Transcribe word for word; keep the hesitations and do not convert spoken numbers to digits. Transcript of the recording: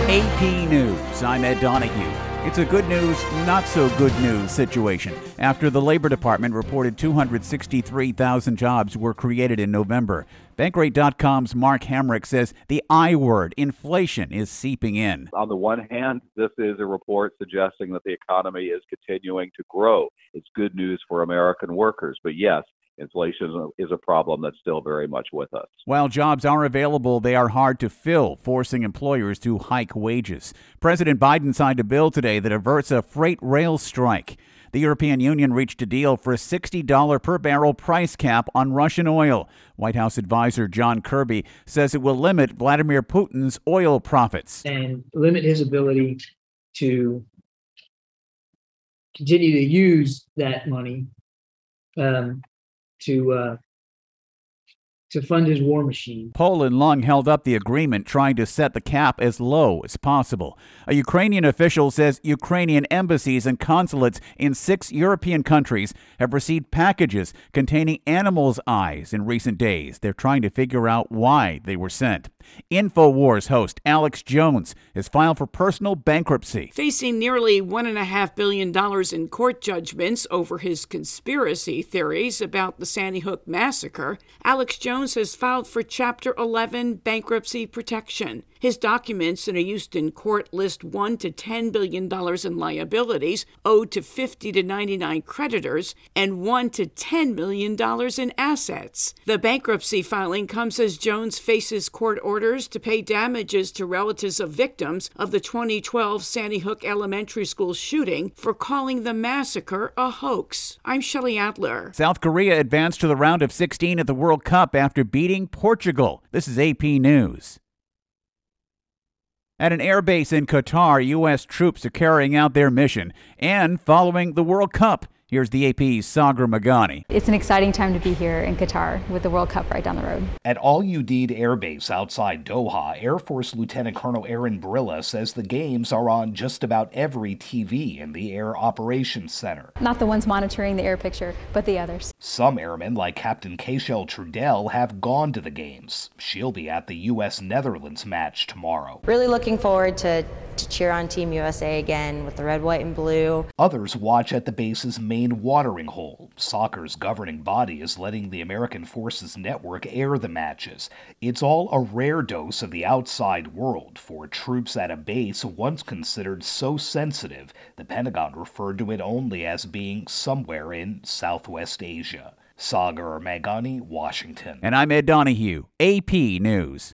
A P News, I'm Ed Donahue. It's a good news, not so good news situation after the Labor Department reported two hundred sixty-three thousand jobs were created in November. Bankrate dot com's Mark Hamrick says the I word, inflation, is seeping in. On the one hand, this is a report suggesting that the economy is continuing to grow. It's good news for American workers, but yes, inflation is a problem that's still very much with us. While jobs are available, they are hard to fill, forcing employers to hike wages. President Biden signed a bill today that averts a freight rail strike. The European Union reached a deal for a sixty dollars per barrel price cap on Russian oil. White House advisor John Kirby says it will limit Vladimir Putin's oil profits and limit his ability to continue to use that money um, to uh, to fund his war machine. Poland long held up the agreement, trying to set the cap as low as possible. A Ukrainian official says Ukrainian embassies and consulates in six European countries have received packages containing animals' eyes in recent days. They're trying to figure out why they were sent. InfoWars host Alex Jones has filed for personal bankruptcy. Facing nearly one point five billion dollars in court judgments over his conspiracy theories about the Sandy Hook massacre, Alex Jones has filed for Chapter eleven bankruptcy protection. His documents in a Houston court list one to ten billion dollars in liabilities owed to fifty to ninety-nine creditors and one to ten million dollars in assets. The bankruptcy filing comes as Jones faces court orders to pay damages to relatives of victims of the twenty twelve Sandy Hook Elementary School shooting for calling the massacre a hoax. I'm Shelley Adler. South Korea advanced to the round of sixteen at the World Cup after beating Portugal. This is A P News. At an airbase in Qatar, U S troops are carrying out their mission and following the World Cup. Here's the A P's Sagar Magani. It's an exciting time to be here in Qatar with the World Cup right down the road. At Al Udeid Air Base outside Doha, Air Force Lieutenant Colonel Aaron Brilla says the games are on just about every T V in the Air Operations Center. Not the ones monitoring the air picture, but the others. Some airmen, like Captain Kayshel Trudell, have gone to the games. She'll be at the U S Netherlands match tomorrow. Really looking forward to, to cheer on Team U S A again with the red, white, and blue. Others watch at the base's main watering hole. Soccer's governing body is letting the American Forces Network air the matches. It's all a rare dose of the outside world for troops at a base once considered so sensitive, the Pentagon referred to it only as being somewhere in Southwest Asia. Sagar Magani, Washington. And I'm Ed Donahue, A P News.